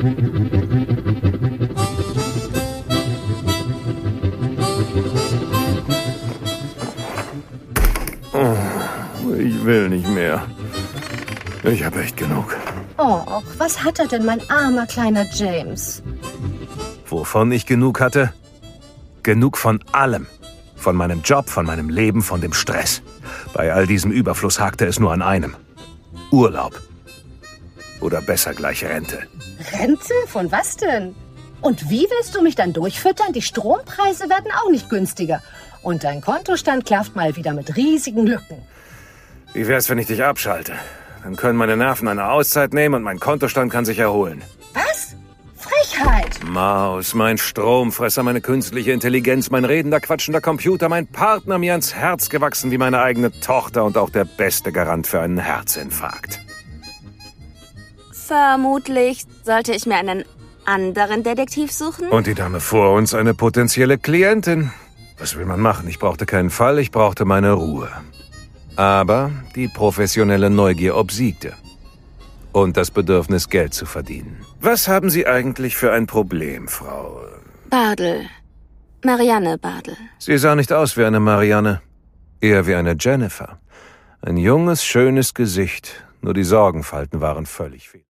Ich will nicht mehr. Ich habe echt genug. Oh, was hat er denn, mein armer kleiner James? Wovon ich genug hatte? Genug von allem. Von meinem Job, von meinem Leben, von dem Stress. Bei all diesem Überfluss hakte es nur an einem. Urlaub. Oder besser gleich Rente. Rente? Von was denn? Und wie willst du mich dann durchfüttern? Die Strompreise werden auch nicht günstiger. Und dein Kontostand klafft mal wieder mit riesigen Lücken. Wie wär's, wenn ich dich abschalte? Dann können meine Nerven eine Auszeit nehmen und mein Kontostand kann sich erholen. Was? Frechheit! Maus, mein Stromfresser, meine künstliche Intelligenz, mein redender, quatschender Computer, mein Partner, mir ans Herz gewachsen wie meine eigene Tochter und auch der beste Garant für einen Herzinfarkt. Vermutlich sollte ich mir einen anderen Detektiv suchen. Und die Dame vor uns eine potenzielle Klientin. Was will man machen? Ich brauchte keinen Fall, ich brauchte meine Ruhe. Aber die professionelle Neugier obsiegte. Und das Bedürfnis, Geld zu verdienen. Was haben Sie eigentlich für ein Problem, Frau? Bardell. Marianne Bardell. Sie sah nicht aus wie eine Marianne. Eher wie eine Jennifer. Ein junges, schönes Gesicht. Nur die Sorgenfalten waren völlig fehl.